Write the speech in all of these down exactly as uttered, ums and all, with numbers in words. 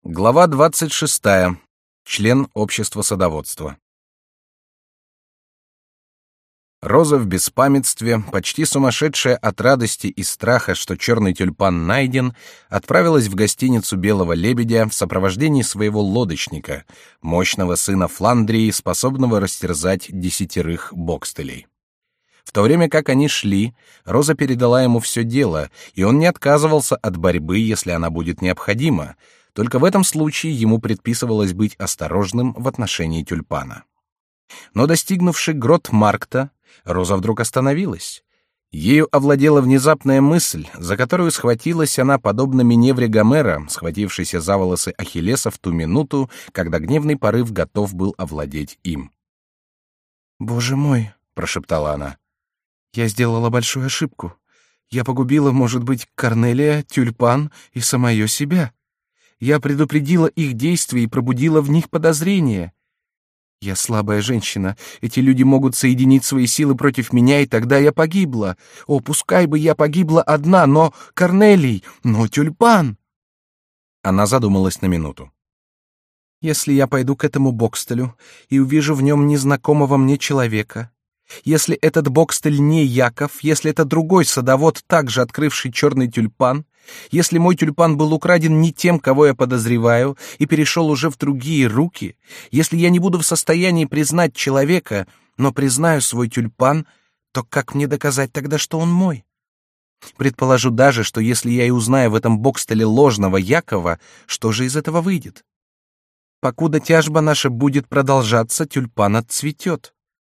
Глава двадцать шестая. Член общества садоводства. Роза в беспамятстве, почти сумасшедшая от радости и страха, что черный тюльпан найден, отправилась в гостиницу «Белого лебедя» в сопровождении своего лодочника, мощного сына Фландрии, способного растерзать десятерых бокстелей. В то время как они шли, Роза передала ему все дело, и он не отказывался от борьбы, если она будет необходима. Только в этом случае ему предписывалось быть осторожным в отношении тюльпана. Но достигнувши Грот-Маркта, Роза вдруг остановилась. Ею овладела внезапная мысль, за которую схватилась она, подобно Миневре Гомера, схватившейся за волосы Ахиллеса в ту минуту, когда гневный порыв готов был овладеть им. «Боже мой!» — прошептала она. «Я сделала большую ошибку. Я погубила, может быть, Корнелия, тюльпан и самое себя. Я предупредила их действия и пробудила в них подозрения. Я слабая женщина. Эти люди могут соединить свои силы против меня, и тогда я погибла. О, пускай бы я погибла одна, но Корнелий, но тюльпан!» Она задумалась на минуту. «Если я пойду к этому Бокстелю и увижу в нем незнакомого мне человека, если этот Бокстель не Яков, если это другой садовод, также открывший черный тюльпан, если мой тюльпан был украден не тем, кого я подозреваю, и перешел уже в другие руки, если я не буду в состоянии признать человека, но признаю свой тюльпан, то как мне доказать тогда, что он мой? Предположу даже, что если я и узнаю в этом Бокстеле ложного Якова, что же из этого выйдет? Покуда тяжба наша будет продолжаться, тюльпан отцветет.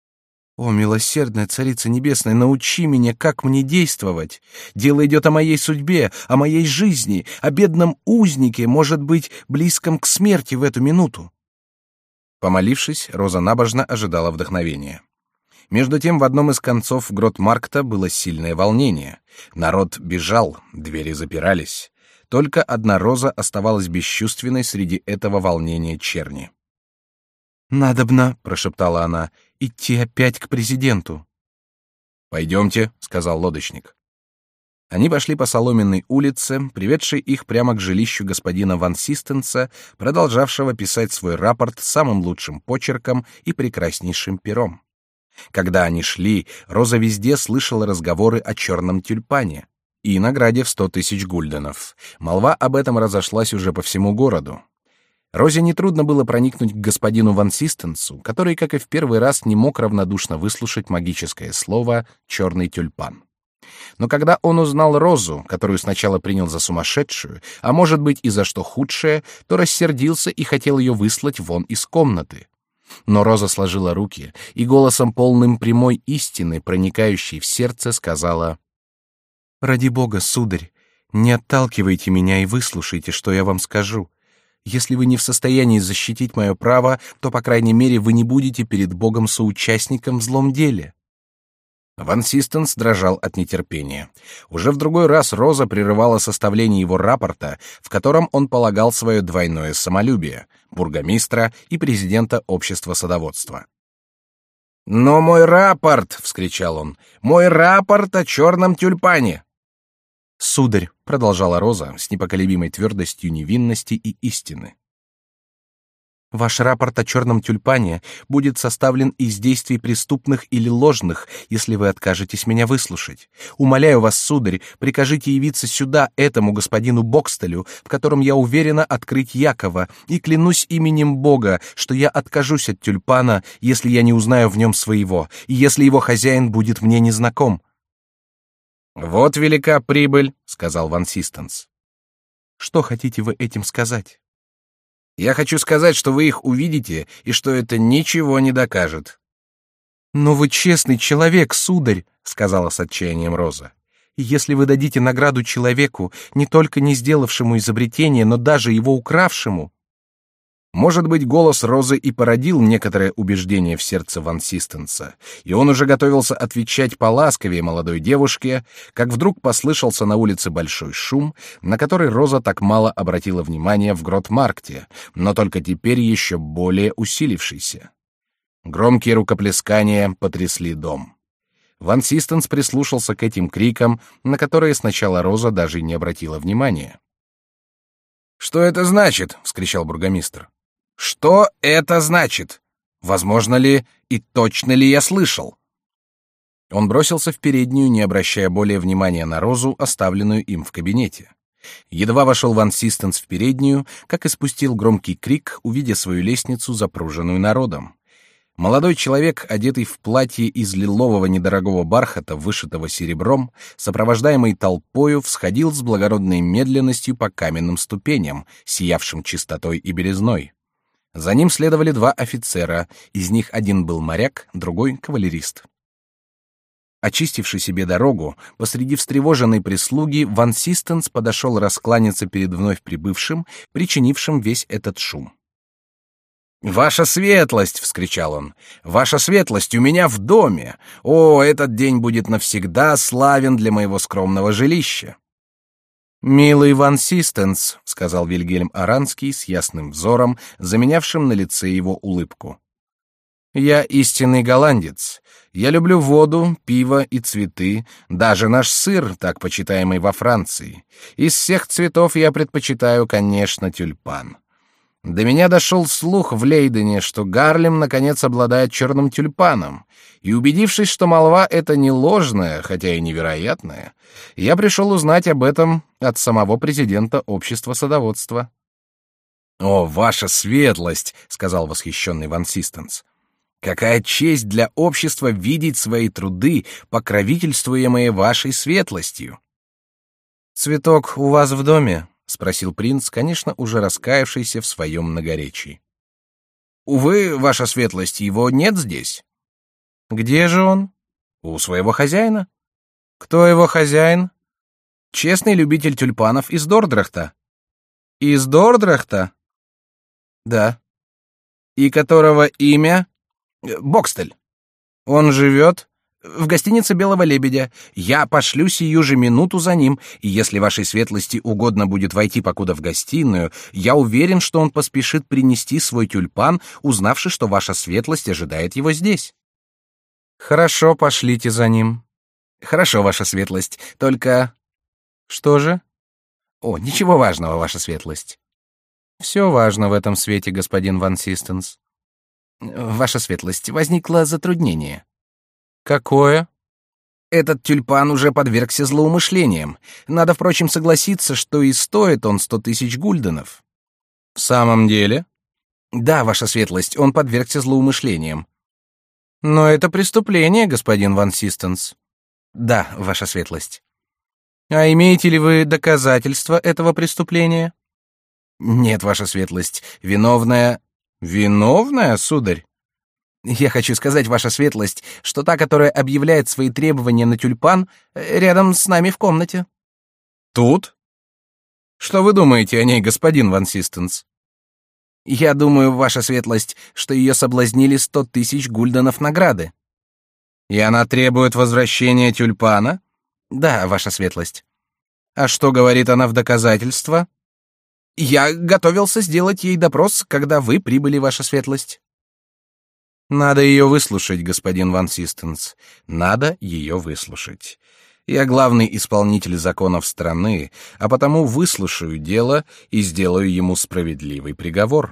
О, милосердная Царица Небесная, научи меня, как мне действовать. Дело идет о моей судьбе, о моей жизни, о бедном узнике, может быть, близком к смерти в эту минуту». Помолившись, Роза набожно ожидала вдохновения. Между тем, в одном из концов Грот-Маркта было сильное волнение. Народ бежал, двери запирались. Только одна Роза оставалась бесчувственной среди этого волнения черни. «Надобно», — прошептала она, — «идти опять к президенту». «Пойдемте», — сказал лодочник. Они пошли по соломенной улице, приведшей их прямо к жилищу господина Ван Систенса, продолжавшего писать свой рапорт самым лучшим почерком и прекраснейшим пером. Когда они шли, Роза везде слышала разговоры о черном тюльпане и награде в сто тысяч гульденов. Молва об этом разошлась уже по всему городу. Розе нетрудно было проникнуть к господину Ван Систенсу, который, как и в первый раз, не мог равнодушно выслушать магическое слово «черный тюльпан». Но когда он узнал Розу, которую сначала принял за сумасшедшую, а может быть и за что худшее, то рассердился и хотел ее выслать вон из комнаты. Но Роза сложила руки и голосом полным прямой истины, проникающей в сердце, сказала: «Ради Бога, сударь, не отталкивайте меня и выслушайте, что я вам скажу. Если вы не в состоянии защитить мое право, то, по крайней мере, вы не будете перед Богом соучастником в злом деле». Ван Систенс дрожал от нетерпения. Уже в другой раз Роза прерывала составление его рапорта, в котором он полагал свое двойное самолюбие — бургомистра и президента общества садоводства. «Но мой рапорт!» — вскричал он. «Мой рапорт о черном тюльпане!» «Сударь», — продолжала Роза с непоколебимой твердостью невинности и истины, «ваш рапорт о черном тюльпане будет составлен из действий преступных или ложных, если вы откажетесь меня выслушать. Умоляю вас, сударь, прикажите явиться сюда этому господину Бокстелю, в котором я уверена открыть Якова, и клянусь именем Бога, что я откажусь от тюльпана, если я не узнаю в нем своего, и если его хозяин будет мне незнаком». «Вот велика прибыль», — сказал Ван Систенс. «Что хотите вы этим сказать?» «Я хочу сказать, что вы их увидите, и что это ничего не докажет». «Но вы честный человек, сударь», — сказала с отчаянием Роза. «И если вы дадите награду человеку, не только не сделавшему изобретение, но даже его укравшему...» Может быть, голос Розы и породил некоторое убеждение в сердце Ван Систенса, и он уже готовился отвечать поласковее молодой девушке, как вдруг послышался на улице большой шум, на который Роза так мало обратила внимания в Грот-Маркте, но только теперь еще более усилившийся. Громкие рукоплескания потрясли дом. Ван Систенс прислушался к этим крикам, на которые сначала Роза даже не обратила внимания. «Что это значит?» — вскричал бургомистр. «Что это значит? Возможно ли и точно ли я слышал?» Он бросился в переднюю, не обращая более внимания на розу, оставленную им в кабинете. Едва вошел Ван Систенс в переднюю, как испустил громкий крик, увидя свою лестницу, запруженную народом. Молодой человек, одетый в платье из лилового недорогого бархата, вышитого серебром, сопровождаемый толпою, всходил с благородной медленностью по каменным ступеням, сиявшим чистотой и белизной. За ним следовали два офицера, из них один был моряк, другой — кавалерист. Очистивший себе дорогу, посреди встревоженной прислуги, Ван Систенс подошел раскланяться перед вновь прибывшим, причинившим весь этот шум. «Ваша светлость!» — вскричал он. «Ваша светлость у меня в доме! О, этот день будет навсегда славен для моего скромного жилища!» «Милый Ван Систенс», — сказал Вильгельм Аранский с ясным взором, заменявшим на лице его улыбку. «Я истинный голландец. Я люблю воду, пиво и цветы, даже наш сыр, так почитаемый во Франции. Из всех цветов я предпочитаю, конечно, тюльпан. До меня дошел слух в Лейдене, что Гарлем наконец обладает черным тюльпаном, и, убедившись, что молва эта не ложная, хотя и невероятная, я пришел узнать об этом от самого президента общества садоводства». «О, ваша светлость!» — сказал восхищенный Ван Систенс. «Какая честь для общества видеть свои труды, покровительствуемые вашей светлостью!» «Цветок у вас в доме?» — спросил принц, конечно, уже раскаявшийся в своем многоречии. «Увы, ваша светлость, его нет здесь». «Где же он?» «У своего хозяина». «Кто его хозяин?» «Честный любитель тюльпанов из Дордрахта». «Из Дордрахта?» «Да». «И которого имя?» «Бокстель». «Он живет?» «В гостинице «Белого лебедя». Я пошлю сию же минуту за ним, и если вашей светлости угодно будет войти покуда в гостиную, я уверен, что он поспешит принести свой тюльпан, узнавши, что ваша светлость ожидает его здесь». «Хорошо, пошлите за ним». «Хорошо, ваша светлость, только...» «Что же?» «О, ничего важного, ваша светлость». «Все важно в этом свете, господин Ван Систенс». «Ваша светлость, возникло затруднение». «Какое?» «Этот тюльпан уже подвергся злоумышлениям. Надо, впрочем, согласиться, что и стоит он сто тысяч гульденов». «В самом деле?» «Да, ваша светлость, он подвергся злоумышлениям». «Но это преступление, господин Ван Систенс». «Да, ваша светлость». «А имеете ли вы доказательства этого преступления?» «Нет, ваша светлость, виновная...» «Виновная, сударь?» «Я хочу сказать, ваша светлость, что та, которая объявляет свои требования на тюльпан, рядом с нами в комнате». «Тут? Что вы думаете о ней, господин Ван Систенс?» «Я думаю, ваша светлость, что ее соблазнили сто тысяч гульденов награды». «И она требует возвращения тюльпана?» «Да, ваша светлость». «А что говорит она в доказательство?» «Я готовился сделать ей допрос, когда вы прибыли, ваша светлость». «Надо ее выслушать, господин Ван Систенс. Надо ее выслушать. Я главный исполнитель законов страны, а потому выслушаю дело и сделаю ему справедливый приговор».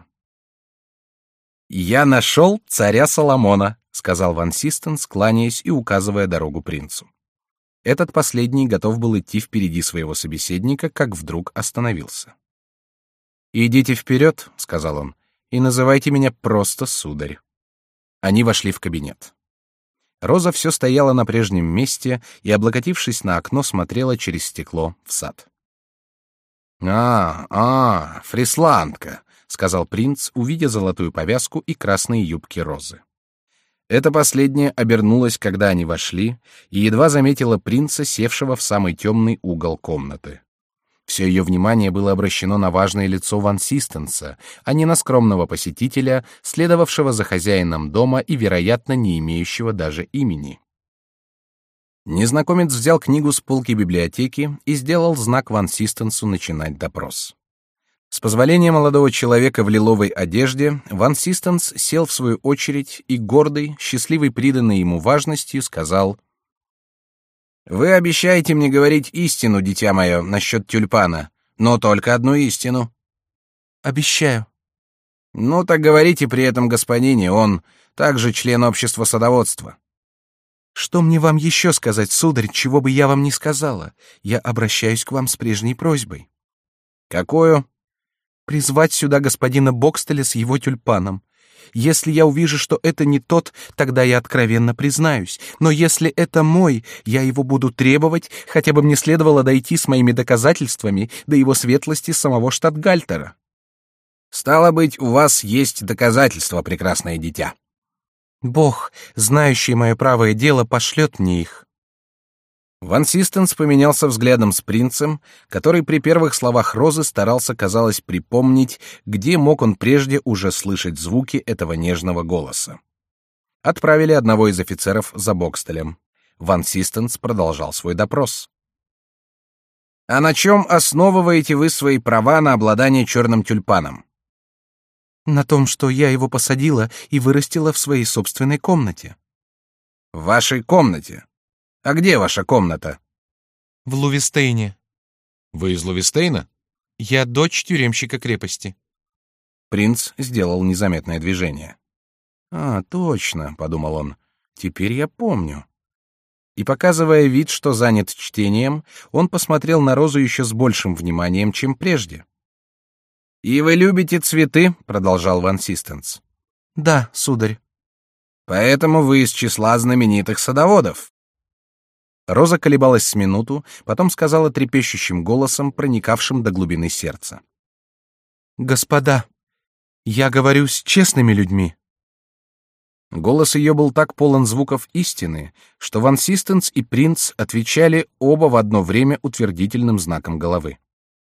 «Я нашел царя Соломона», — сказал Ван Систенс, кланяясь и указывая дорогу принцу. Этот последний готов был идти впереди своего собеседника, как вдруг остановился. «Идите вперед», — сказал он, — «и называйте меня просто сударь». Они вошли в кабинет. Роза все стояла на прежнем месте и, облокотившись на окно, смотрела через стекло в сад. «А, а, фрисландка», — сказал принц, увидя золотую повязку и красные юбки Розы. Эта последняя обернулась, когда они вошли, и едва заметила принца, севшего в самый темный угол комнаты. Все ее внимание было обращено на важное лицо Ван Систенса, а не на скромного посетителя, следовавшего за хозяином дома и, вероятно, не имеющего даже имени. Незнакомец взял книгу с полки библиотеки и сделал знак Ван Систенсу начинать допрос. С позволения молодого человека в лиловой одежде, Ван Систенс сел в свою очередь и, гордый, счастливый приданной ему важностью, сказал: «Вы обещаете мне говорить истину, дитя мое, насчет тюльпана, но только одну истину». обещаю. Ну так говорите при этом господине, он также член общества садоводства. Что мне вам еще сказать, сударь, чего бы я вам ни сказала? Я обращаюсь к вам с прежней просьбой. Какую? Призвать сюда господина Бокстеля с его тюльпаном. Если я увижу, что это не тот, тогда я откровенно признаюсь. Но если это мой, я его буду требовать, хотя бы мне следовало дойти с моими доказательствами до его светлости самого штатгальтера. Стало быть, у вас есть доказательства, прекрасное дитя. Бог, знающий мое правое дело, пошлет мне их. Ван Систенс поменялся взглядом с принцем, который при первых словах Розы старался, казалось, припомнить, где мог он прежде уже слышать звуки этого нежного голоса. Отправили одного из офицеров за Бокстелем. Ван Систенс продолжал свой допрос. «А на чем основываете вы свои права на обладание черным тюльпаном?» На том, что я его посадила и вырастила в своей собственной комнате. В вашей комнате? А где ваша комната? В Лувистейне. Вы из Лувистейна? Я дочь тюремщика крепости. Принц сделал незаметное движение. А, точно, подумал он. Теперь я помню. И показывая вид, что занят чтением, он посмотрел на Розу еще с большим вниманием, чем прежде. И вы любите цветы, продолжал Ван Систенс. Да, сударь. Поэтому вы из числа знаменитых садоводов. Роза колебалась с минуту, потом сказала трепещущим голосом, проникавшим до глубины сердца: «Господа, я говорю с честными людьми». Голос ее был так полон звуков истины, что Ван Систенс и принц отвечали оба в одно время утвердительным знаком головы.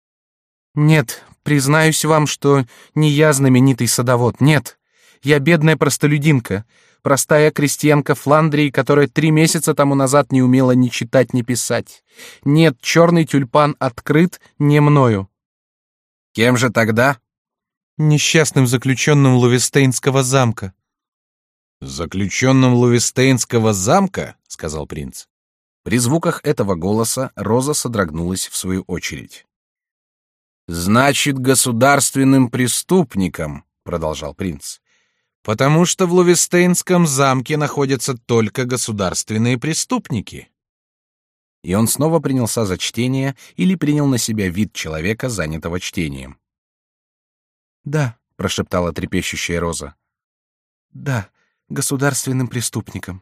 «Нет, признаюсь вам, что не я знаменитый садовод, нет. Я бедная простолюдинка, простая крестьянка Фландрии, которая три месяца тому назад не умела ни читать, ни писать. Нет, черный тюльпан открыт не мною». «Кем же тогда?» «Несчастным заключенным Лувистейнского замка». «Заключенным Лувистейнского замка?» — сказал принц. При звуках этого голоса Роза содрогнулась в свою очередь. «Значит, государственным преступником», — продолжал принц. «Потому что в Лувистейнском замке находятся только государственные преступники». И он снова принялся за чтение или принял на себя вид человека, занятого чтением. «Да», — прошептала трепещущая Роза. «Да, государственным преступником».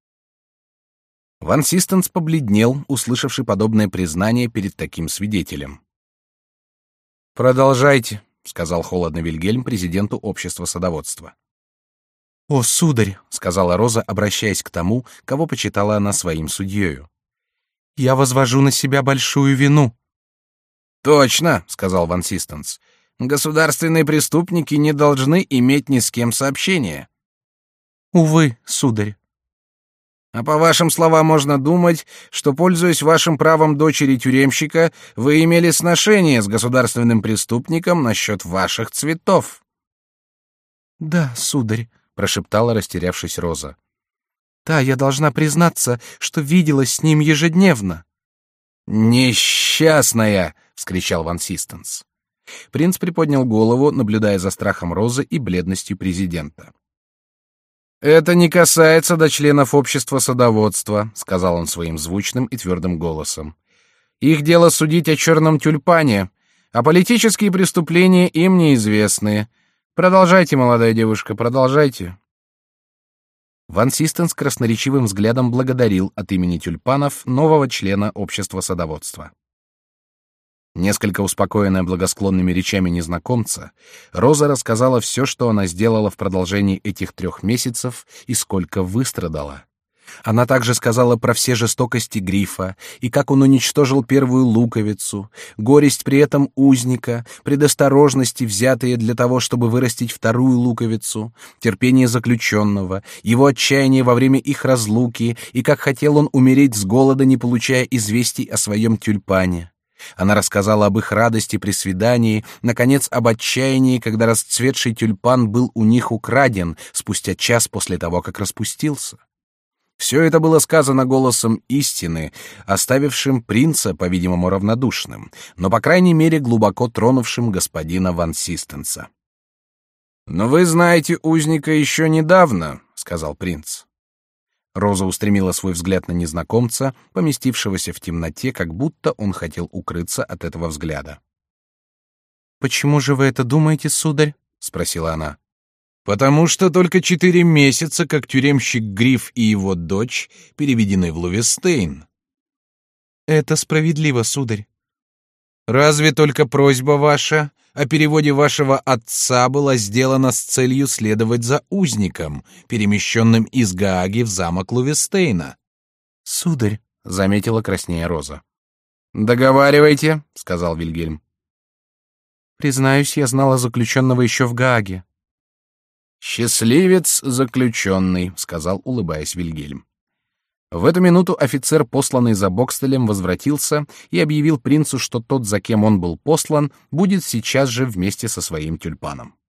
Ван Систенс побледнел, услышавший подобное признание перед таким свидетелем. «Продолжайте», — сказал холодно Вильгельм президенту общества садоводства. «О, сударь», — сказала Роза, обращаясь к тому, кого почитала она своим судьею. «Я возвожу на себя большую вину». «Точно», — сказал Ван Систенс. «Государственные преступники не должны иметь ни с кем сообщения». «Увы, сударь». «А по вашим словам можно думать, что, пользуясь вашим правом дочери тюремщика, вы имели сношение с государственным преступником насчет ваших цветов». «Да, сударь», — прошептала, растерявшись Роза. «Да, я должна признаться, что виделась с ним ежедневно». «Несчастная!» — вскричал Ван Систенс. Принц приподнял голову, наблюдая за страхом Розы и бледностью президента. «Это не касается до членов общества садоводства», — сказал он своим звучным и твердым голосом. «Их дело судить о черном тюльпане, а политические преступления им неизвестны. Продолжайте, молодая девушка, продолжайте». Ван Систенс красноречивым взглядом благодарил от имени тюльпанов нового члена общества садоводства. Несколько успокоенная благосклонными речами незнакомца, Роза рассказала все, что она сделала в продолжении этих трех месяцев и сколько выстрадала. Она также сказала про все жестокости Грифа и как он уничтожил первую луковицу, горесть при этом узника, предосторожности, взятые для того, чтобы вырастить вторую луковицу, терпение заключенного, его отчаяние во время их разлуки и как хотел он умереть с голода, не получая известий о своем тюльпане. Она рассказала об их радости при свидании, наконец, об отчаянии, когда расцветший тюльпан был у них украден спустя час после того, как распустился. Все это было сказано голосом истины, оставившим принца, по-видимому, равнодушным, но, по крайней мере, глубоко тронувшим господина ван Систенса. «Но вы знаете узника еще недавно», — сказал принц. Роза устремила свой взгляд на незнакомца, поместившегося в темноте, как будто он хотел укрыться от этого взгляда. «Почему же вы это думаете, сударь?» — спросила она. «Потому что только четыре месяца, как тюремщик Гриф и его дочь переведены в Лувестейн». «Это справедливо, сударь». «Разве только просьба ваша о переводе вашего отца была сделана с целью следовать за узником, перемещенным из Гааги в замок Лувестейна?» «Сударь», — заметила краснея Роза. «Договаривайте», — сказал Вильгельм. «Признаюсь, я знала заключенного еще в Гааге». «Счастливец заключенный», — сказал, улыбаясь Вильгельм. В эту минуту офицер, посланный за Бокстелем, возвратился и объявил принцу, что тот, за кем он был послан, будет сейчас же вместе со своим тюльпаном.